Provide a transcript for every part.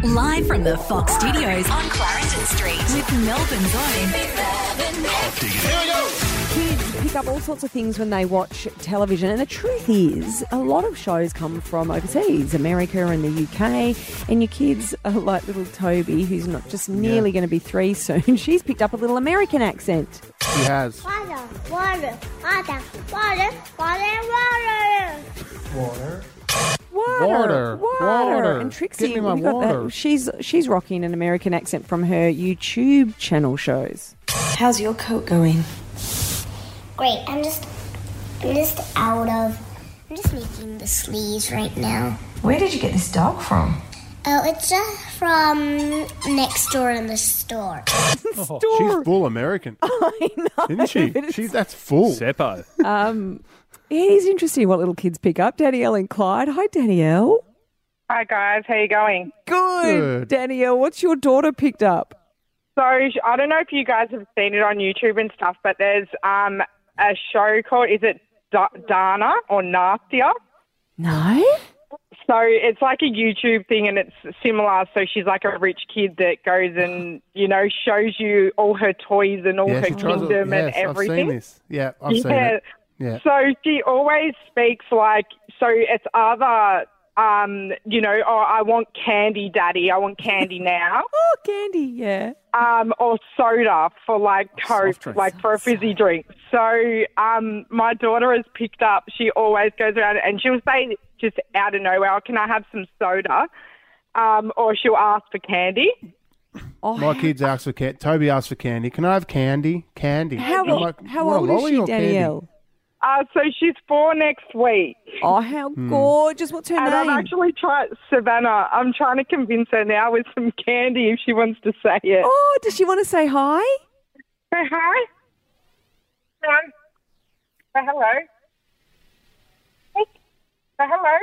Live from the Fox Studios on Clarendon Street with Melbourne's own. Here we go. Kids pick up all sorts of things when they watch television, and the truth is a lot of shows come from overseas, America and the UK, and your kids are like little Toby, who's not just nearly going to be 3 soon. She's picked up a little American accent. She has. Water, water, water, water, water, water. Water. And Trixie, Get me my we got water. that. She's rocking an American accent from her YouTube channel shows. How's your coat going? Great, I'm just making the sleeves right now. Where did you get this dog from? Oh, it's just from next door in the store. She's full American, I know. isn't she? That's full. Seppo. It is interesting what little kids pick up. Danielle and Clyde. Hi, Danielle. Hi guys, how you going? Good. Danielle, what's your daughter picked up? So I don't know if you guys have seen it on YouTube and stuff, but there's a show called, is it Dana or Nastia? No? So it's like a YouTube thing and it's similar. So she's like a rich kid that goes and, shows you all her toys and all her she tries kingdom and I've everything. seen this. Yeah, I've seen it. Yeah. So she always speaks like, so it's either, I want candy, Daddy. I want candy now. Oh, candy, yeah. Or soda for like Coke, soft drink. like for a fizzy drink. So my daughter has picked up, she always goes around and she'll say just out of nowhere, can I have some soda? Or she'll ask for candy. Oh, My kids ask for candy. Toby asks for candy. Can I have candy? Candy. How I'm like, old "What, a is lolly she, or candy?" Danielle? So she's 4 next week. Oh, how gorgeous. What's her And name? I've actually tried, Savannah, I'm trying to convince her now with some candy if she wants to say it. Oh, does she want to say hi? Say hi. Say hello. Say hello.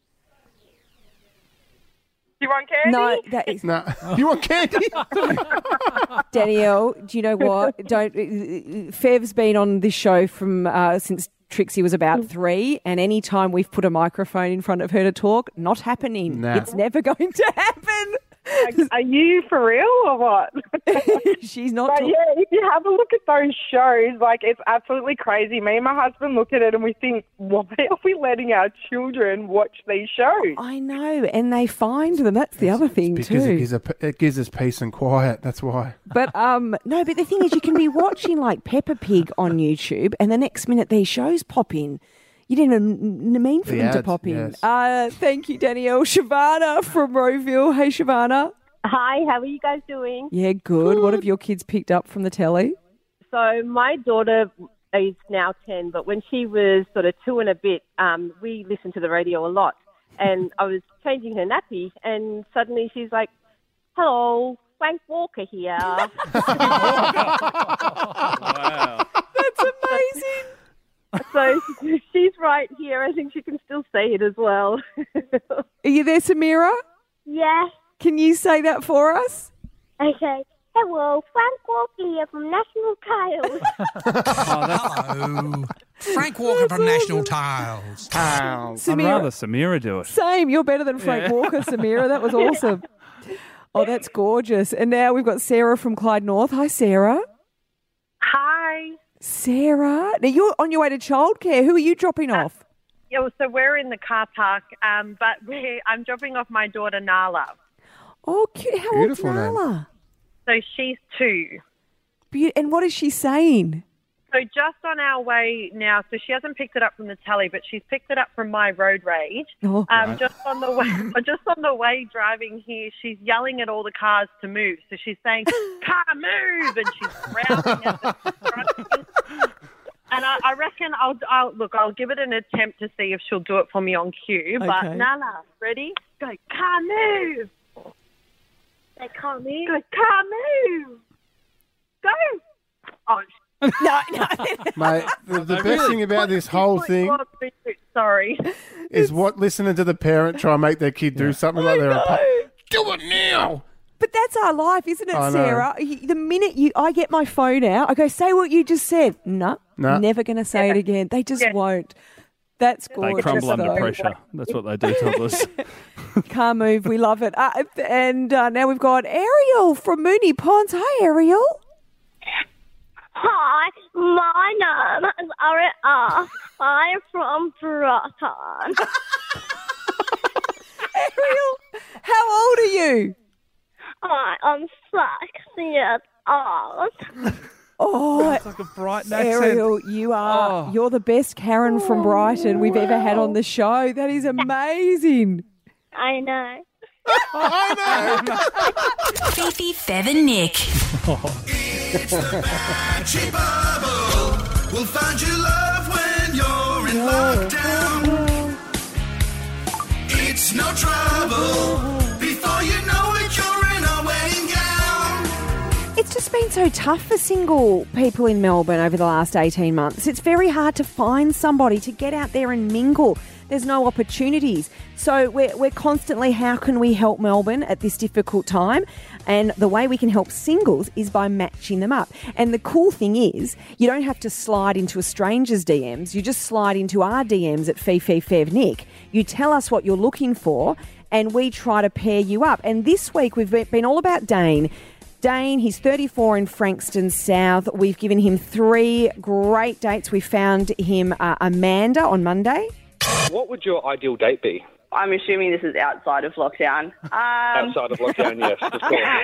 Do you want candy? No, that is... No. You want candy? Danielle, do you know what? Fev's been on this show from since Trixie was about 3, and any time we've put a microphone in front of her to talk, not happening. Nah. It's never going to happen. Are you for real or what? She's not But talking. yeah, if you have a look at those shows, like it's absolutely crazy. Me and my husband look at it and we think, why are we letting our children watch these shows? I know, and they find them. That's the other thing Because too. it gives us peace and quiet. That's why. But no, but the thing is, you can be watching like Peppa Pig on YouTube, and the next minute these shows pop in. You didn't even mean for The them to ads, pop in. yes. Thank you, Danielle. Shavana from Rowville. Hey, Shavana. Hi, how are you guys doing? Yeah, good. What have your kids picked up from the telly? So my daughter is now 10, but when she was sort of 2 and a bit, we listened to the radio a lot. And I was changing her nappy, and suddenly she's like, hello, Frank Walker here. Wow. That's amazing. So she's right here. I think she can still say it as well. Are you there, Samira? Yeah. Can you say that for us? Okay. Hello, Frank Walker here from National Tiles. Hello. Frank Walker from National Tiles. I'd rather Samira do it. Same. You're better than Frank Walker, Samira. That was awesome. Oh, that's gorgeous. And now we've got Sarah from Clyde North. Hi, Sarah. Hi. Sarah. Now, you're on your way to childcare. Who are you dropping off? Yeah, so we're in the car park, but I'm dropping off my daughter Nala. Oh, cute. How Beautiful old's name. Nala? So she's 2. And what is she saying? So just on our way now, so she hasn't picked it up from the telly, but she's picked it up from my road rage. Oh, Just on the way driving here, she's yelling at all the cars to move. So she's saying, "Car move!" and she's growling at the front. And I reckon I'll give it an attempt to see if she'll do it for me on cue. But Okay. Nala, ready? Go, car move. They call me. Go, car move. Go. Oh, no. Mate, the best thing about this whole thing sorry. is listening to the parent try and make their kid do something like they're a do it now. But that's our life, isn't it, I know. Sarah? The minute I get my phone out, I go, say what you just said. No, No. never going to say it again. They just won't. That's gorgeous. They crumble under though. pressure. That's what they do, toddlers. Can't move. We love it. And now we've got Ariel from Moonee Ponds. Hi, Ariel. Hi, my name is Ariel. I'm from Brighton. Ariel, how old are you? I'm 6 years old. Oh, It's like a Brighton accent. Ariel, you're the best Karen from Brighton we've ever had on the show. That is amazing. I know. Fifi, Fev and Nick. It's the Batchy Bubble. We'll find you love when you're in lockdown. It's no trouble. Before you know it, you're in a wedding gown. It's just been so tough for single people in Melbourne over the last 18 months. It's very hard to find somebody to get out there and mingle. There's no opportunities. So we're constantly, how can we help Melbourne at this difficult time? And the way we can help singles is by matching them up. And the cool thing is, you don't have to slide into a stranger's DMs. You just slide into our DMs at Fifi Fev Nick. You tell us what you're looking for, and we try to pair you up. And this week we've been all about Dane. Dane, he's 34 in Frankston South. We've given him 3 great dates. We found him Amanda on Monday. What would your ideal date be? I'm assuming this is outside of lockdown. Outside of lockdown, yes, of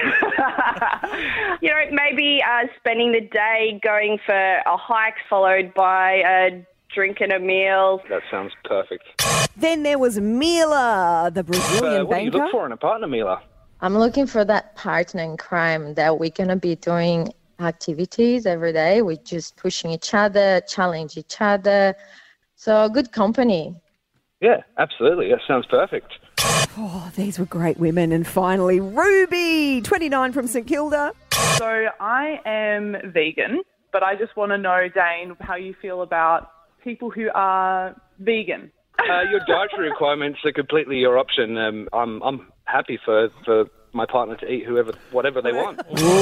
course. Maybe spending the day going for a hike followed by a drink and a meal. That sounds perfect. Then there was Mila, the Brazilian what do you banker. look for in a partner, Mila? I'm looking for that partner in crime that we're going to be doing activities every day. We're just pushing each other, challenge each other. So good company. Yeah, absolutely. That sounds perfect. Oh, these were great women. And finally, Ruby, 29 from St Kilda. So I am vegan, but I just want to know, Dane, how you feel about people who are vegan. Your dietary requirements are completely your option. I'm happy for my partner to eat whatever they want.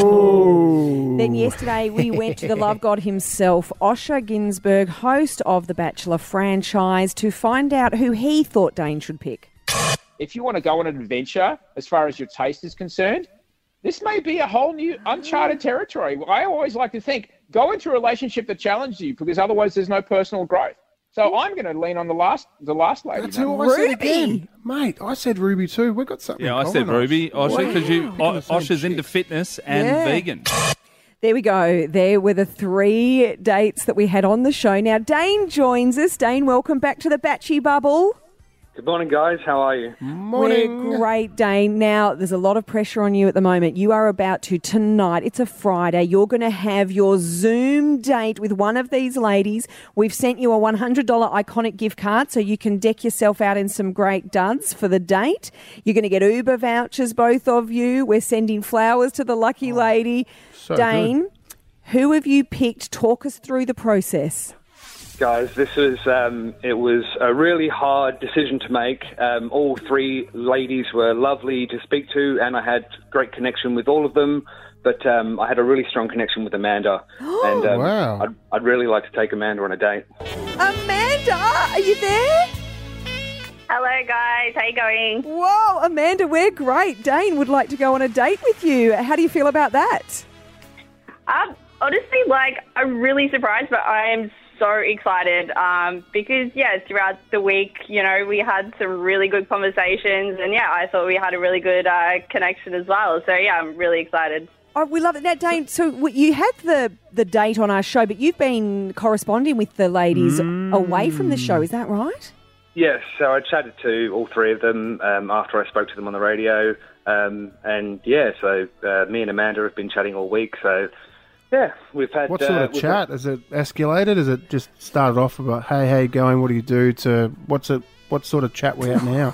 Ooh. Then yesterday we went to the love god himself, Osher Ginsberg, host of the Bachelor franchise, to find out who he thought Dane should pick. If you want to go on an adventure, as far as your taste is concerned, this may be a whole new uncharted territory. I always like to think, go into a relationship that challenges you, because otherwise there's no personal growth. So I'm going to lean on the last lady. That's who I said again. Mate, I said Ruby too. We've got something Yeah, in I said common. Ruby, Osher, because Osher's into fitness and vegan. There we go. There were the 3 dates that we had on the show. Now, Dane joins us. Dane, welcome back to the Batchy Bubble. Good morning, guys. How are you? We're great, Dane. Now, there's a lot of pressure on you at the moment. You are about to, tonight, it's a Friday, you're going to have your Zoom date with one of these ladies. We've sent you a $100 Iconic gift card so you can deck yourself out in some great duds for the date. You're going to get Uber vouchers, both of you. We're sending flowers to the lucky lady. So Dane, good. who have you picked? Talk us through the process. Guys, this was it was a really hard decision to make. All 3 ladies were lovely to speak to, and I had great connection with all of them. But I had a really strong connection with Amanda, and Wow. I'd really like to take Amanda on a date. Amanda, are you there? Hello, guys. How you going? Whoa, Amanda, we're great. Dane would like to go on a date with you. How do you feel about that? Honestly, I'm really surprised, but I am so excited because, throughout the week, we had some really good conversations, and, I thought we had a really good connection as well. So, I'm really excited. Oh, we love it. Now, Dane, so you had the date on our show, but you've been corresponding with the ladies away from the show. Is that right? Yes, so I chatted to all 3 of them after I spoke to them on the radio. So me and Amanda have been chatting all week, so... Yeah, we've had... What sort of chat? Has it escalated? Has it just started off about, hey, how you going? What do you do? To what sort of chat we're at now?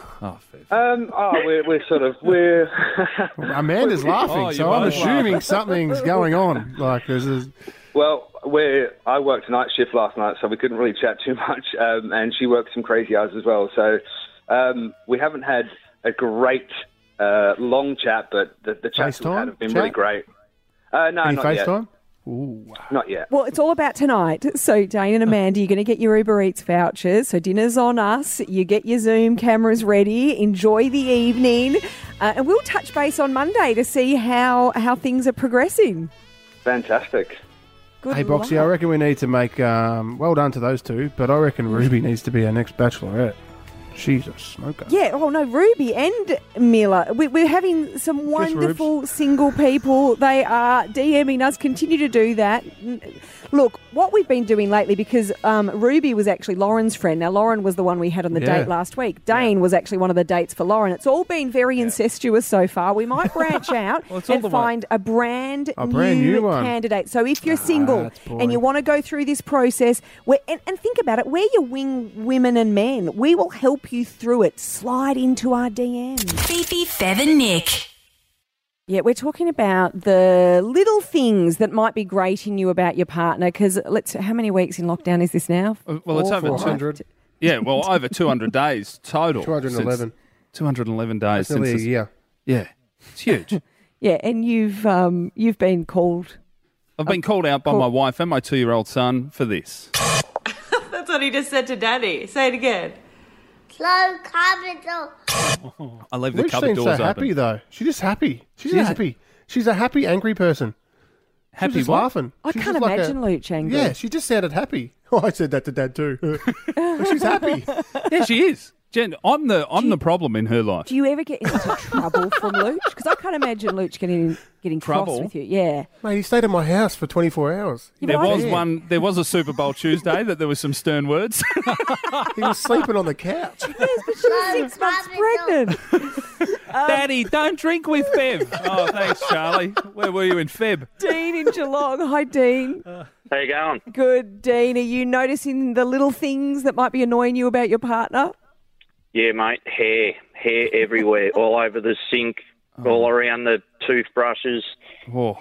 We're... Amanda's laughing, so I'm assuming something's going on. Well, I worked a night shift last night, so we couldn't really chat too much, and she worked some crazy hours as well. So we haven't had a great long chat, but the chats we've had have been really great. No, Any not FaceTime? Ooh. Not yet. Well, it's all about tonight. So, Dane and Amanda, you're going to get your Uber Eats vouchers. So, dinner's on us. You get your Zoom cameras ready. Enjoy the evening. And we'll touch base on Monday to see how things are progressing. Fantastic. Good Hey, Boxy, I luck. reckon we need to make, well done to those two, but I reckon Ruby needs to be our next bachelorette. She's a smoker. Yeah, oh no, Ruby and Mila. We're having some wonderful single people. They are DMing us. Continue to do that. Look, what we've been doing lately, because Ruby was actually Lauren's friend. Now, Lauren was the one we had on the date last week. Dane was actually one of the dates for Lauren. It's all been very incestuous so far. We might branch out and find a brand new one. candidate. So if you're single and you want to go through this process, and think about it, we're your wing women and men. We will help you through it. Slide into our DMs. Fifi, Fev and Nick. Yeah, we're talking about the little things that might be grating you about your partner, because how many weeks in lockdown is this now? Well, it's over 200. Yeah, well, over 200 days total. 211. 211 days. That's nearly a year. Yeah, it's huge. Yeah, and you've been called. I've been called out by my wife and my 2-year-old son for this. That's what he just said to Daddy. Say it again. Close cupboard door. I leave the Luke cupboard seems doors so happy, open. though. She's just happy. She's happy. She's a happy, angry person. Happy She's just what? laughing. I She's can't just like imagine Luke angry. Yeah, she just sounded happy. Oh, I said that to Dad too. But she's happy. Yeah, she is. Jen, I'm the problem in her life. Do you ever get into trouble from Luke? Because I can't imagine Luke getting cross Trouble? with you. Yeah. Mate, he stayed at my house for 24 hours. There was a Super Bowl Tuesday that there was some stern words. He was sleeping on the couch. Yes, but she's 6 months pregnant. Daddy, don't drink with Feb. Oh, thanks, Charlie. Where were you in Feb? Dean in Geelong. Hi, Dean. How you going? Good, Dean. Are you noticing the little things that might be annoying you about your partner? Yeah, mate. Hair everywhere, all over the sink, all around the toothbrushes. Oh.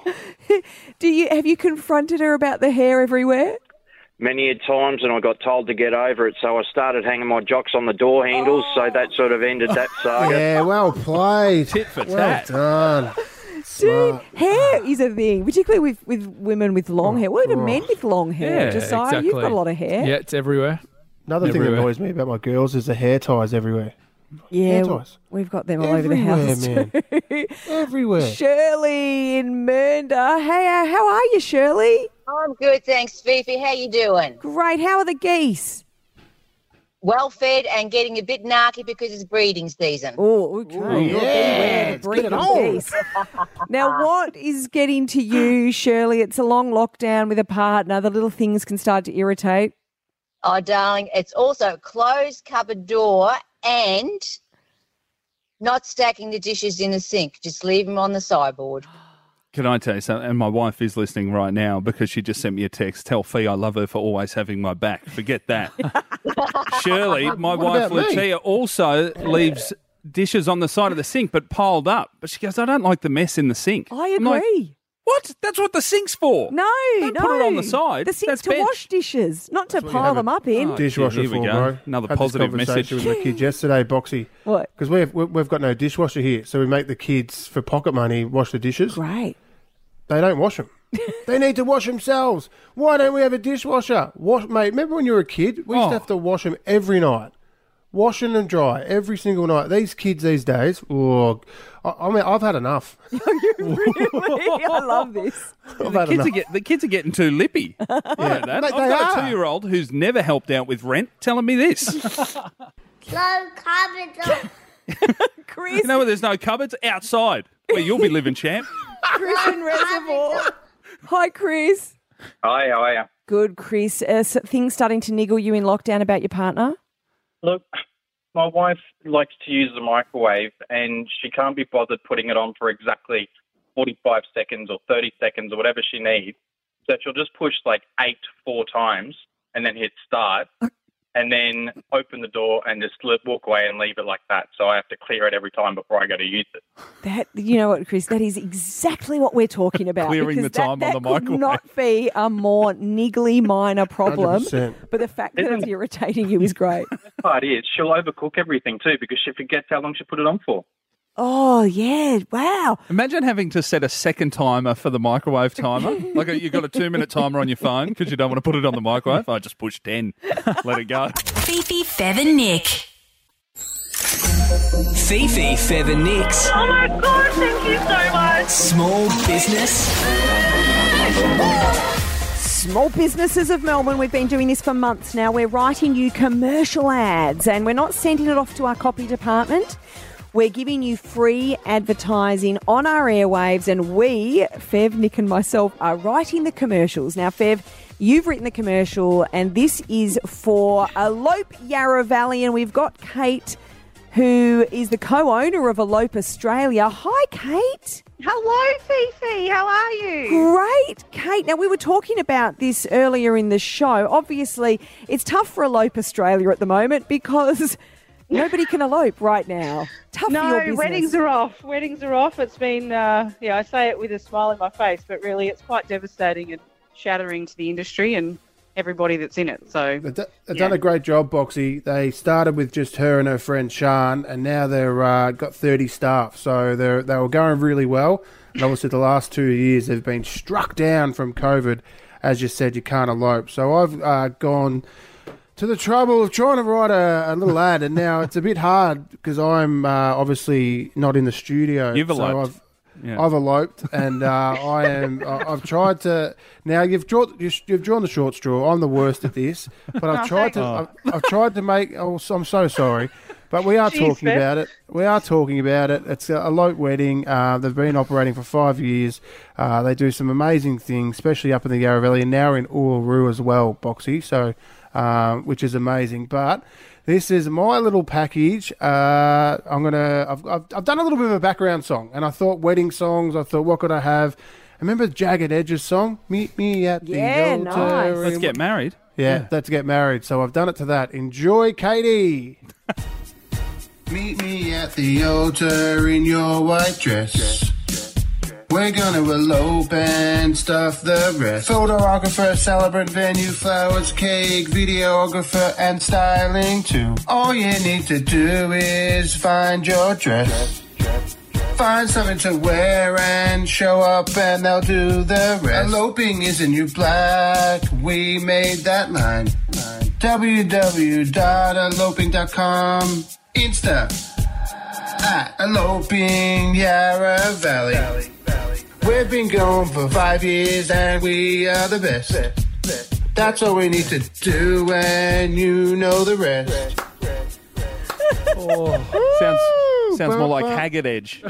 Have you confronted her about the hair everywhere? Many a times, and I got told to get over it, so I started hanging my jocks on the door handles, so that sort of ended that saga. Yeah, well played. Tit for well tat. done. Dude, Smart. hair is a thing, particularly with women with long hair. Well, even men with long hair. Yeah, Josiah, exactly. you've got a lot of hair. Yeah, it's everywhere. Another thing that Everywhere. annoys me about my girls is the hair ties everywhere. Yeah, Hair ties. we've got them all over the Everywhere, house man. too. Everywhere. Shirley in Mernda. Hey, how are you, Shirley? I'm good, thanks, Fifi. How you doing? Great. How are the geese? Well fed and getting a bit narky because it's breeding season. Oh, okay. yeah. Beware the breeding Let's get it on. geese. Now, what is getting to you, Shirley? It's a long lockdown with a partner. The little things can start to irritate. Oh, darling, it's also closed cupboard door and not stacking the dishes in the sink. Just leave them on the sideboard. Can I tell you something? And my wife is listening right now because she just sent me a text. Tell Fee I love her for always having my back. Forget that. Shirley, my wife about me? Lucia, also leaves dishes on the side of the sink but piled up. But she goes, I don't like the mess in the sink. I I'm like, agree. what? That's what the sink's for. No, Don't no. put it on the side. The sink's That's to bench. wash dishes, not to what you pile have them a up in. Dishwasher Here we for, go. bro. Another Had this positive conversation message. with my kids yesterday, Boxy. What? Because we've got no dishwasher here, so we make the kids, for pocket money, wash the dishes. Great. They don't wash them. They need to wash themselves. Why don't we have a dishwasher? Mate, remember when you were a kid? We used to have to wash them every night. Washing and dry every single night. These kids these days, I mean, I've had enough. Really? I love this. I've had enough. The kids are getting too lippy. I know that. Mate, I've they got a are. 2-year-old who's never helped out with rent telling me this. Close cupboard door. Chris, You know where there's no cupboards? Outside, where you'll be living, champ. Chris in Reservoir. Hi, Chris. Hi, how are you? Good, Chris. Things starting to niggle you in lockdown about your partner? Look, my wife likes to use the microwave and she can't be bothered putting it on for exactly 45 seconds or 30 seconds or whatever she needs. So she'll just push like 8 4 times and then hit start and then open the door and just walk away and leave it like that. So I have to clear it every time before I go to use it. That, you know what, Chris? That is exactly what we're talking about. Clearing because the time on that the could microwave. not be a more niggly minor problem. 100%. But the fact that it's irritating you is great. The part is she'll overcook everything too because she forgets how long she put it on for. Oh, yeah. Wow. Imagine having to set a second timer for the microwave timer. Like you've got a 2-minute timer on your phone because you don't want to put it on the microwave. I just push 10. Let it go. Fifi, Fev and Nick. Fifi, Fev and Nick's Oh my God, thank you so much. Small Business. Small businesses of Melbourne, we've been doing this for months now. We're writing you commercial ads and we're not sending it off to our copy department. We're giving you free advertising on our airwaves and we, Fev, Nick and myself, are writing the commercials. Now, Fev, you've written the commercial and this is for Elope Yarra Valley and we've got Kate, who is the co-owner of Elope Australia. Hi, Kate. Hello, Fifi. How are you? Great, Kate. Now, we were talking about this earlier in the show. Obviously, it's tough for Elope Australia at the moment because nobody can elope right now. Tough for your business. Weddings are off. Weddings are off. It's been, I say it with a smile on my face, but really it's quite devastating and shattering to the industry and everybody that's in it. So They've done a great job, Boxy. They started with just her and her friend Sian, and now they're got 30 staff. So they were going really well. And obviously, the last 2 years they've been struck down from COVID. As you said, you can't elope. So I've gone to the trouble of trying to write a little ad, and now it's a bit hard because I'm obviously not in the studio. You've eloped. I've eloped, and I've tried to. Now you've drawn the short straw. I'm the worst at this, but I've tried to. I've tried to make. Oh, I'm so sorry, but we are talking about it. We are talking about it. It's a elope wedding. They've been operating for 5 years. They do some amazing things, especially up in the Yarra Valley, and now in Uluru as well, Boxy. So, which is amazing, but. This is my little package. I've done a little bit of a background song, and I thought wedding songs. I thought, what could I have? Remember Jagged Edge's song? Meet me at the altar. Nice. Let's get married. Yeah, let's get married. So I've done it to that. Enjoy, Katie. Meet me at the altar in your white dress. We're gonna elope and stuff the rest. Photographer, celebrant, venue, flowers, cake, videographer, and styling too. All you need to do is find your dress. Find something to wear and show up and they'll do the rest. Eloping is in new black, we made that line. www.eloping.com. Insta at Eloping Yarra Valley. We've been going for 5 years and we are the best. That's all we need to do and you know the rest. Sounds more like Haggard Edge.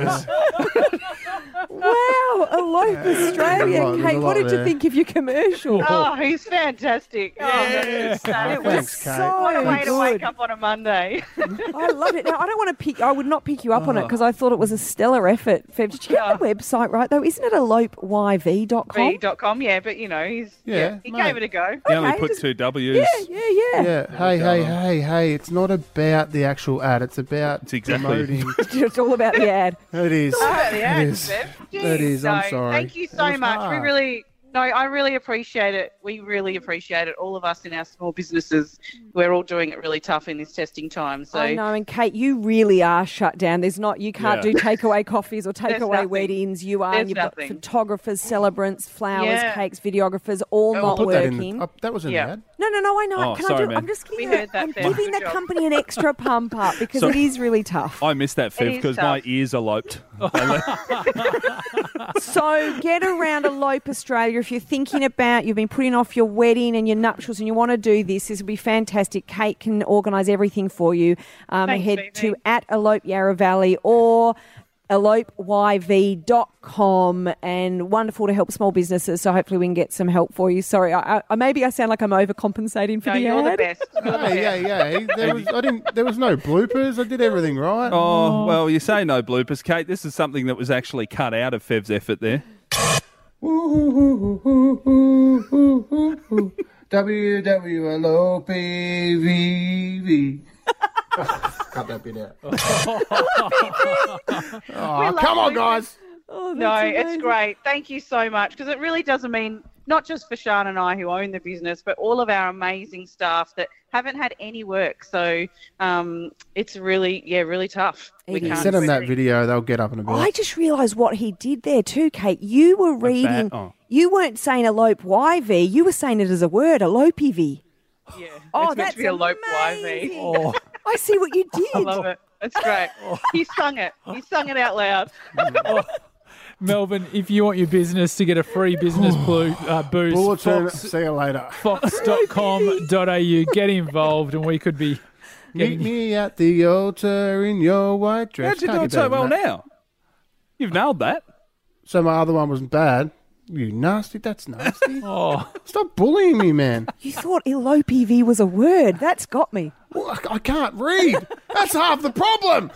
Wow, Elope Australia. Kate, what did you think of your commercial? Oh, he's fantastic. It was so what a way to good. wake up on a Monday. I love it. Now, I would not pick you up on it because I thought it was a stellar effort. Fev, did you get the website right, though? Isn't it elopeyv.com? V.com, yeah, but you know, he gave it a go. He only put 2 W's. Yeah. Hey, it's not about the actual ad. It's about promoting. It's all about the ad. It is. It's all about the ad, It is. Bev. It is. I'm So, sorry. Thank you so much. hard. I really appreciate it. We really appreciate it. All of us in our small businesses, we're all doing it really tough in this testing time. So I know, and Kate, you really are shut down. You can't do takeaway coffees or takeaway nothing. weddings. You've There's got nothing. photographers, celebrants, flowers, Yeah. cakes, videographers, all not Put that in working. that was in the ad. No, I know. Oh, sorry, man. I'm just giving, We heard that, I'm Bev. giving the Good job. company an extra pump up because So- it is really tough. I missed that, It Fev, is because tough. my ears eloped. So get around Elope Australia if you're thinking about, you've been putting off your wedding and your nuptials and you want to do this. This will be fantastic. Kate can organise everything for you. Thanks, Head Phoebe. to at Elope Yarra Valley or elopeyv.com, and wonderful to help small businesses. So hopefully we can get some help for you. Sorry, I maybe I sound like I'm overcompensating for no, the you're the ad. best. You're the best. There was no bloopers. I did everything right. Oh, well, you say no bloopers, Kate. This is something that was actually cut out of Fev's effort there. WWLOPVV. Cut that bit out. Come on, guys. Oh, No, it's great. Thank you so much, because it really doesn't mean not just for Sian and I who own the business, but all of our amazing staff that haven't had any work. So it's really tough. We can't Send them do that anything. video, they'll get up and about. I just realised what he did there too, Kate. You were reading. You weren't saying elope YV. You were saying it as a word, elopey. Yeah. Oh, it's meant to be a lope YV. Oh. I see what you did. I love it. It's great. He sung it. He sung it out loud. Melbourne, if you want your business to get a free business boost, Bulletin, see you later. Fox.com.au, get involved and we could be Meet me at the altar in your white dress. How'd you do it so well now? You've nailed that. So my other one wasn't bad. You nasty, that's nasty. Oh. Stop bullying me, man. You thought elopey was a word. That's got me. Well, I can't read. That's half the problem.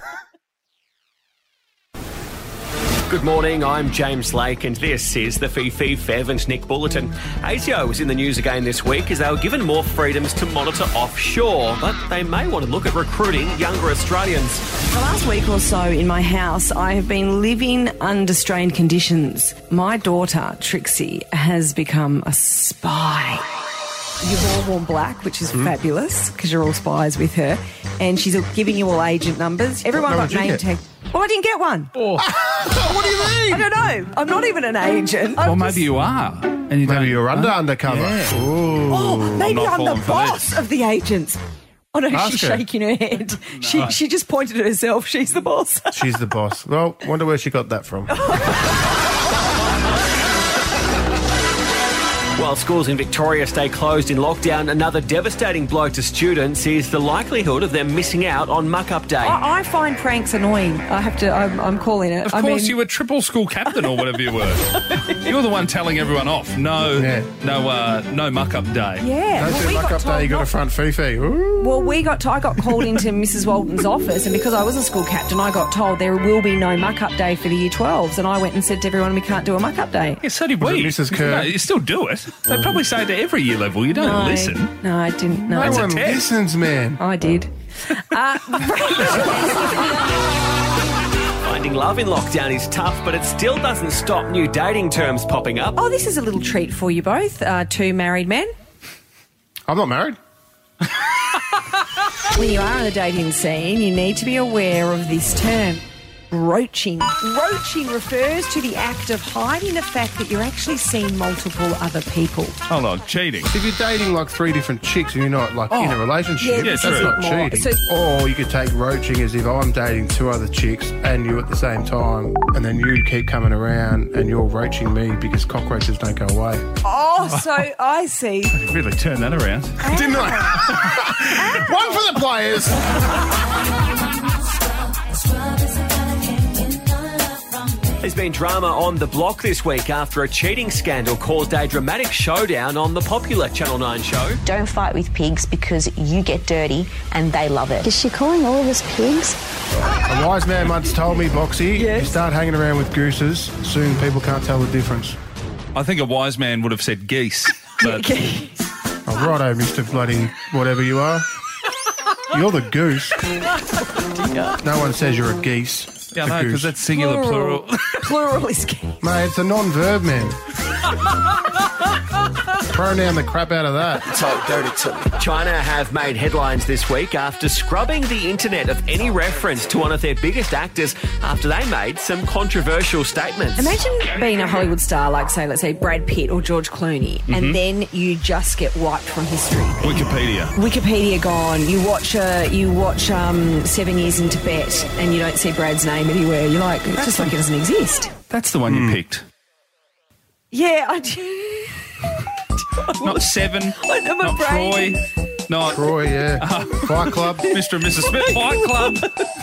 Good morning, I'm James Lake and this is the Fifi, Fev and Nick Bulletin. ASIO was in the news again this week as they were given more freedoms to monitor offshore, but they may want to look at recruiting younger Australians. The last week or so in my house, I have been living under strained conditions. My daughter, Trixie, has become a spy. You've all worn black, which is fabulous because you're all spies with her. And she's giving you all agent numbers. Everyone got name tag. Well, I didn't get one. Oh. What do you mean? I don't know. I'm not even an agent. Well, maybe you are. And you maybe you're undercover. Yeah. Ooh. Oh, maybe I'm the boss of the agents. Oh, no, Ask she's her. shaking her head. No. She just pointed at herself. She's the boss. She's the boss. Well, wonder where she got that from. While schools in Victoria stay closed in lockdown, another devastating blow to students is the likelihood of them missing out on muck-up day. I find pranks annoying. I'm calling it. Of course, you were triple school captain or whatever you were. You're the one telling everyone off. No muck-up day. Yeah. Don't do muck-up day, you got to front Fifi. Ooh. Well, I got called into Mrs. Walton's office, and because I was a school captain, I got told there will be no muck-up day for the Year 12s, and I went and said to everyone, we can't do a muck-up day. Yeah, so did we. Mrs. Kerr? No, you still do it. They probably say it to every year level. You don't listen. No, I didn't. No, No one listens, man. I did. Finding love in lockdown is tough, but it still doesn't stop new dating terms popping up. Oh, this is a little treat for you both, two married men. I'm not married. When you are on the dating scene, you need to be aware of this term. Roaching. Roaching refers to the act of hiding the fact that you're actually seeing multiple other people. Hold on, cheating. If you're dating like 3 different chicks and you're not like in a relationship, Yeah, that's true. not More. cheating. So- Or you could take roaching as if I'm dating 2 other chicks and you at the same time, and then you keep coming around and you're roaching me because cockroaches don't go away. Oh, so I see. You really turned that around. Didn't I? One for the players. There's been drama on The Block this week after a cheating scandal caused a dramatic showdown on the popular Channel 9 show. Don't fight with pigs because you get dirty and they love it. Is she calling all of us pigs? A wise man once told me, Boxy, you start hanging around with gooses, soon people can't tell the difference. I think a wise man would have said geese. But Oh, righto, Mr. Bloody whatever you are. You're the goose. No one says you're a geese. yeah, A no, because goose. that's singular plural. Plural is key. Mate, it's a non-verb, man. Pronoun the crap out of that. Talk dirty to me. China have made headlines this week after scrubbing the internet of any reference to one of their biggest actors after they made some controversial statements. Imagine being a Hollywood star like, say, let's say Brad Pitt or George Clooney, and then you just get wiped from history. Wikipedia gone. You watch 7 Years in Tibet, and you don't see Brad's name anywhere. You're like, it's just like it doesn't exist. That's the one you picked. Yeah, I do. Not Seven. I know my Not brain. Troy. Not Troy, yeah. Fight Club. Mr. and Mrs. Smith. Fight Club.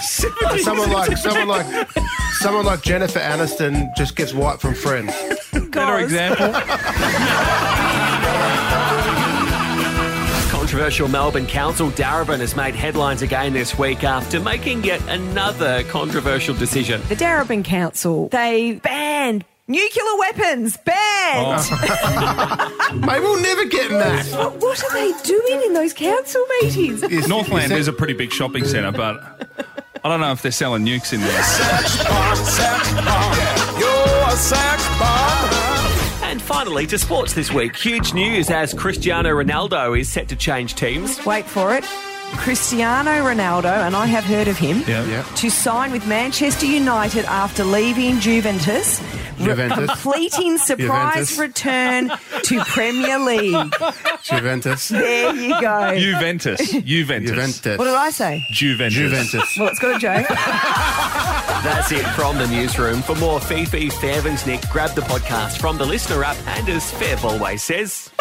Someone like Jennifer Aniston just gets wiped from Friends. Better example. Controversial Melbourne Council Darebin has made headlines again this week after making yet another controversial decision. The Darebin Council, they banned nuclear weapons. Banned. Mate, we'll never get in that. What are they doing in those council meetings? Northland is a pretty big shopping centre, but I don't know if they're selling nukes in there. You're a sex bomb. And finally, to sports this week. Huge news as Cristiano Ronaldo is set to change teams. Wait for it. Cristiano Ronaldo, and I have heard of him, to sign with Manchester United after leaving Juventus. Completing surprise Juventus. return to Premier League. Juventus. There you go. Juventus. What did I say? Juventus. Well, it's got a joke. That's it from the newsroom. For more Fifi, Fev and Nick, grab the podcast from the Listener app and as Fev always says...